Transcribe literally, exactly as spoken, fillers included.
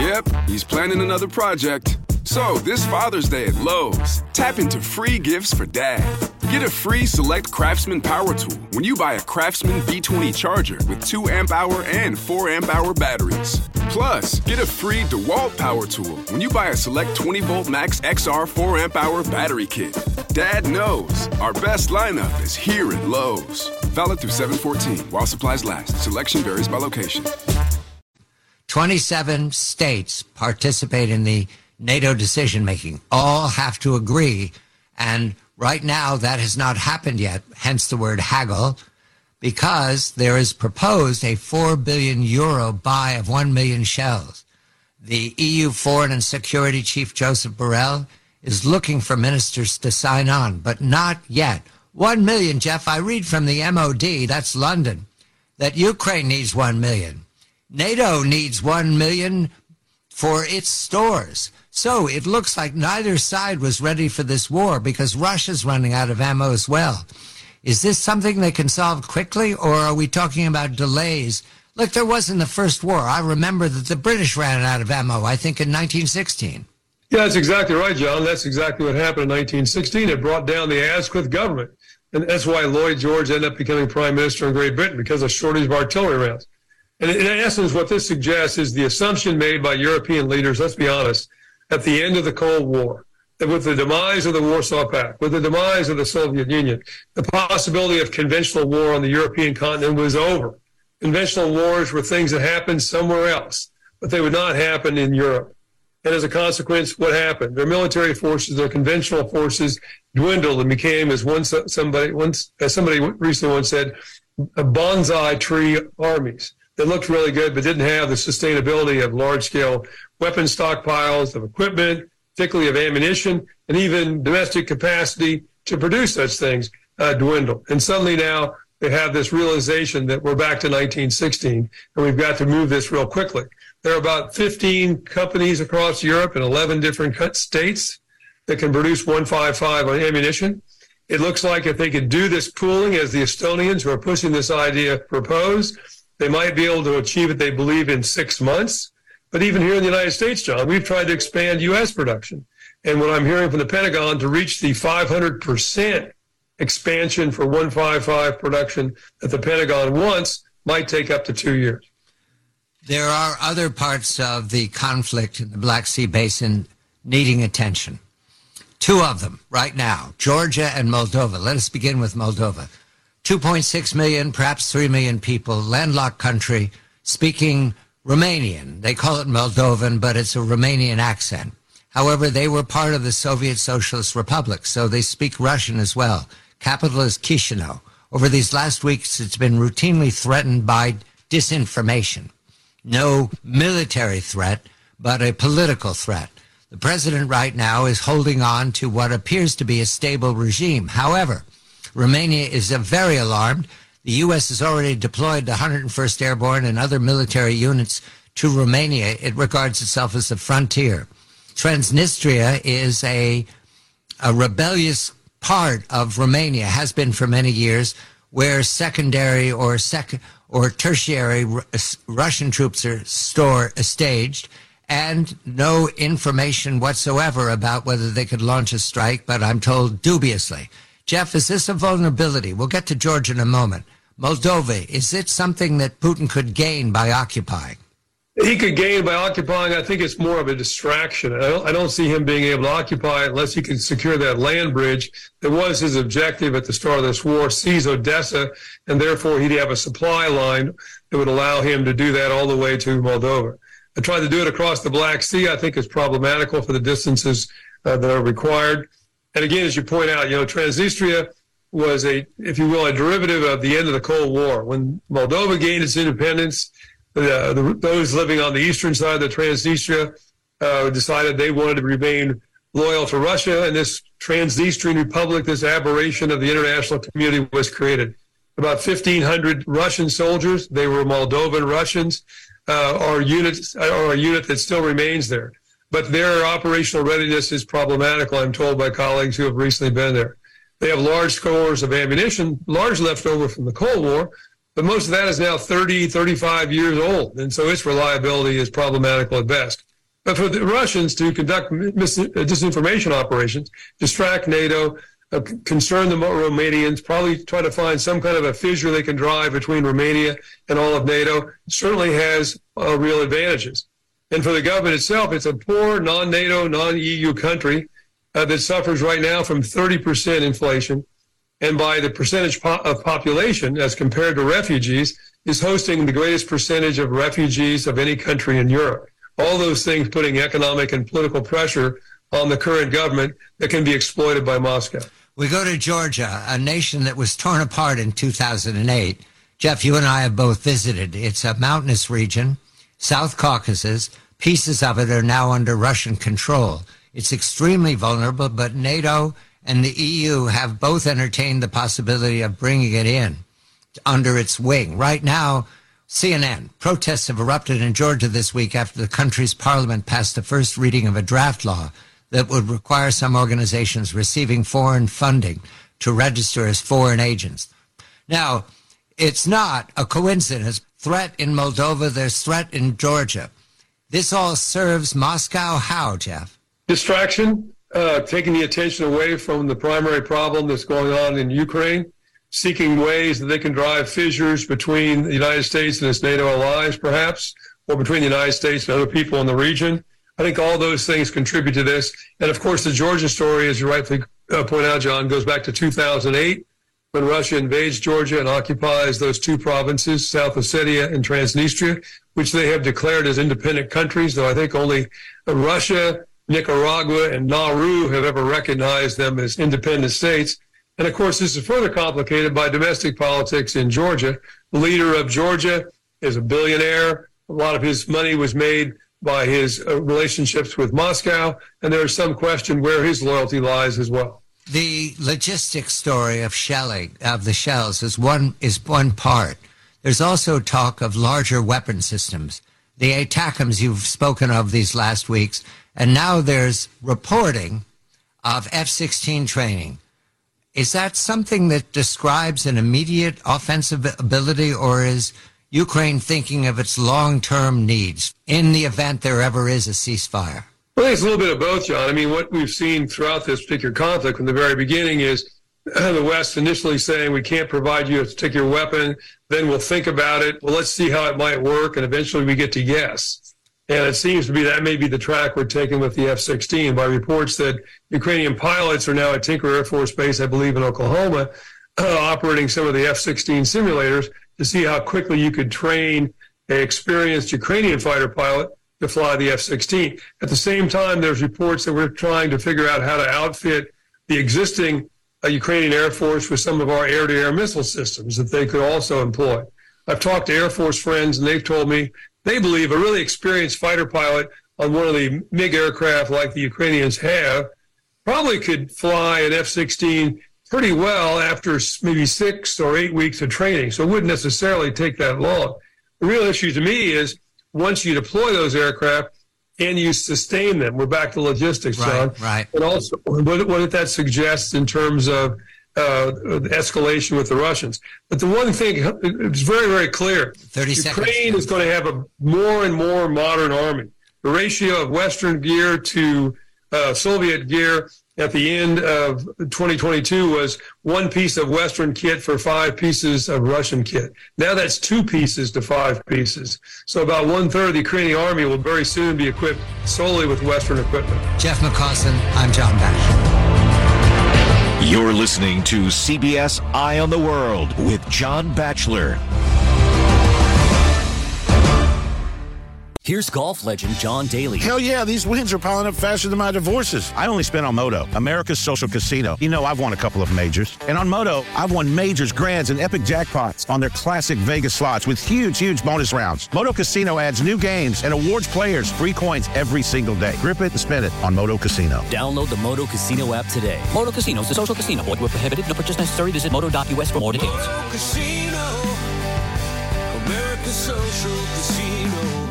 Yep, he's planning another project. So, this Father's Day at Lowe's, tap into free gifts for Dad. Get a free Select Craftsman power tool when you buy a Craftsman B twenty charger with two amp hour and four amp hour batteries. Plus, get a free DeWalt power tool when you buy a Select twenty volt Max X R four amp hour battery kit. Dad knows our best lineup is here at Lowe's. Valid through seven fourteen while supplies last. Selection varies by location. twenty-seven states participate in the NATO decision-making. All have to agree, and right now that has not happened yet, hence the word haggle, because there is proposed a four billion euro buy of one million shells. The E U Foreign and Security Chief Joseph Borrell is looking for ministers to sign on, but not yet. One million, Jeff, I read from the M O D, that's London, that Ukraine needs one million. NATO needs one million for its stores. So it looks like neither side was ready for this war because Russia's running out of ammo as well. Is this something they can solve quickly, or are we talking about delays? Look, there wasn't the first war. I remember that the British ran out of ammo, I think, in nineteen sixteen. Yeah, that's exactly right, John. That's exactly what happened in nineteen sixteen. It brought down the Asquith government. And that's why Lloyd George ended up becoming prime minister in Great Britain, because of shortage of artillery rounds. And in essence, what this suggests is the assumption made by European leaders, let's be honest, at the end of the Cold War, that with the demise of the Warsaw Pact, with the demise of the Soviet Union, the possibility of conventional war on the European continent was over. Conventional wars were things that happened somewhere else, but they would not happen in Europe. And as a consequence, what happened? Their military forces, their conventional forces dwindled and became, as one somebody once, as somebody recently once said, a bonsai tree armies that looked really good but didn't have the sustainability of large-scale weapon stockpiles, of equipment, particularly of ammunition, and even domestic capacity to produce such things uh, dwindle. And suddenly now they have this realization that we're back to nineteen sixteen, and we've got to move this real quickly. There are about fifteen companies across Europe in eleven different states that can produce one fifty-five on ammunition. It looks like if they could do this pooling, as the Estonians who are pushing this idea propose, they might be able to achieve it, they believe, in six months. But even here in the United States, John, we've tried to expand U S production. And what I'm hearing from the Pentagon, to reach the five hundred percent expansion for one fifty-five production that the Pentagon wants, might take up to two years. There are other parts of the conflict in the Black Sea Basin needing attention. Two of them right now, Georgia and Moldova. Let us begin with Moldova. two point six million, perhaps three million people, landlocked country, speaking Romanian. They call it Moldovan, but it's a Romanian accent. However, they were part of the Soviet Socialist Republic, so they speak Russian as well. Capital is Chisinau. Over these last weeks, it's been routinely threatened by disinformation. No military threat, but a political threat. The president right now is holding on to what appears to be a stable regime. However, Romania is uh, very alarmed. The U S has already deployed the one hundred first Airborne and other military units to Romania. It regards itself as the frontier. Transnistria is a, a rebellious part of Romania, has been for many years, where secondary or sec or tertiary R- Russian troops are store, uh, staged, and no information whatsoever about whether they could launch a strike, but I'm told dubiously. Jeff, is this a vulnerability? We'll get to Georgia in a moment. Moldova, is it something that Putin could gain by occupying? He could gain by occupying. I think it's more of a distraction. I don't, I don't see him being able to occupy unless he can secure that land bridge that was his objective at the start of this war, seize Odessa, and therefore he'd have a supply line that would allow him to do that all the way to Moldova. I tried to do it across the Black Sea. I think it's problematical for the distances uh, that are required. And again, as you point out, you know, Transnistria was a, if you will, a derivative of the end of the Cold War. When Moldova gained its independence, uh, the, those living on the eastern side of the Transnistria uh, decided they wanted to remain loyal to Russia, and this Transnistrian Republic, this aberration of the international community, was created. About fifteen hundred Russian soldiers, they were Moldovan Russians, uh, are, units, are a unit that still remains there. But their operational readiness is problematical, I'm told by colleagues who have recently been there. They have large stores of ammunition, large left over from the Cold War, but most of that is now thirty, thirty-five years old, and so its reliability is problematical at best. But for the Russians to conduct mis- disinformation operations, distract NATO, uh, concern the Romanians, probably try to find some kind of a fissure they can drive between Romania and all of NATO, certainly has uh, real advantages. And for the government itself, it's a poor, non-NATO, non-E U country uh, that suffers right now from thirty percent inflation. And by the percentage po- of population, as compared to refugees, is hosting the greatest percentage of refugees of any country in Europe. All those things putting economic and political pressure on the current government that can be exploited by Moscow. We go to Georgia, a nation that was torn apart in two thousand eight. Jeff, you and I have both visited. It's a mountainous region, South Caucasus. Pieces of it are now under Russian control. It's extremely vulnerable, but NATO and the E U have both entertained the possibility of bringing it in under its wing. Right now, C N N, protests have erupted in Georgia this week after the country's parliament passed the first reading of a draft law that would require some organizations receiving foreign funding to register as foreign agents. Now, it's not a coincidence. Threat in Moldova, there's threat in Georgia. This all serves Moscow how, Jeff? Distraction, uh, taking the attention away from the primary problem that's going on in Ukraine, seeking ways that they can drive fissures between the United States and its NATO allies, perhaps, or between the United States and other people in the region. I think all those things contribute to this. And, of course, the Georgia story, as you rightfully uh, point out, John, goes back to two thousand eight when Russia invades Georgia and occupies those two provinces, South Ossetia and Transnistria, which they have declared as independent countries, though I think only Russia, Nicaragua, and Nauru have ever recognized them as independent states. And, of course, this is further complicated by domestic politics in Georgia. The leader of Georgia is a billionaire. A lot of his money was made by his uh, relationships with Moscow, and there is some question where his loyalty lies as well. The logistics story of shelling, of the shells, is one is one part. There's also talk of larger weapon systems, the ATACMS you've spoken of these last weeks, and now there's reporting of F sixteen training. Is that something that describes an immediate offensive ability, or is Ukraine thinking of its long-term needs in the event there ever is a ceasefire? Well, I think it's a little bit of both, John. I mean, what we've seen throughout this particular conflict from the very beginning is the West initially saying we can't provide you a particular weapon, then we'll think about it. Well, let's see how it might work, and eventually we get to yes. And it seems to be that may be the track we're taking with the F sixteen by reports that Ukrainian pilots are now at Tinker Air Force Base, I believe, in Oklahoma, uh, operating some of the F sixteen simulators to see how quickly you could train an experienced Ukrainian fighter pilot to fly the F sixteen. At the same time, there's reports that we're trying to figure out how to outfit the existing uh, Ukrainian Air Force with some of our air-to-air missile systems that they could also employ. I've talked to Air Force friends, and they've told me they believe a really experienced fighter pilot on one of the MiG aircraft like the Ukrainians have probably could fly an F sixteen pretty well after maybe six or eight weeks of training. So it wouldn't necessarily take that long. The real issue to me is once you deploy those aircraft and you sustain them, we're back to logistics, John. Right, right. And also what, what that suggests in terms of uh, escalation with the Russians. But the one thing, it's very, very clear. thirty Ukraine seconds. is going to have a more and more modern army. The ratio of Western gear to uh, Soviet gear at the end of twenty twenty-two was one piece of Western kit for five pieces of Russian kit. Now that's two pieces to five pieces. So about one-third of the Ukrainian army will very soon be equipped solely with Western equipment. Jeff McCausland, I'm John Batchelor. You're listening to C B S Eye on the World with John Batchelor. Here's golf legend John Daly. Hell yeah, these wins are piling up faster than my divorces. I only spent on Moto, America's social casino. You know, I've won a couple of majors. And on Moto, I've won majors, grands, and epic jackpots on their classic Vegas slots with huge, huge bonus rounds. Moto Casino adds new games and awards players free coins every single day. Grip it and spin it on Moto Casino. Download the Moto Casino app today. Moto Casino is a social casino. Void where prohibited. No purchase necessary. Visit moto dot U S for more details. Moto Casino, America's social casino.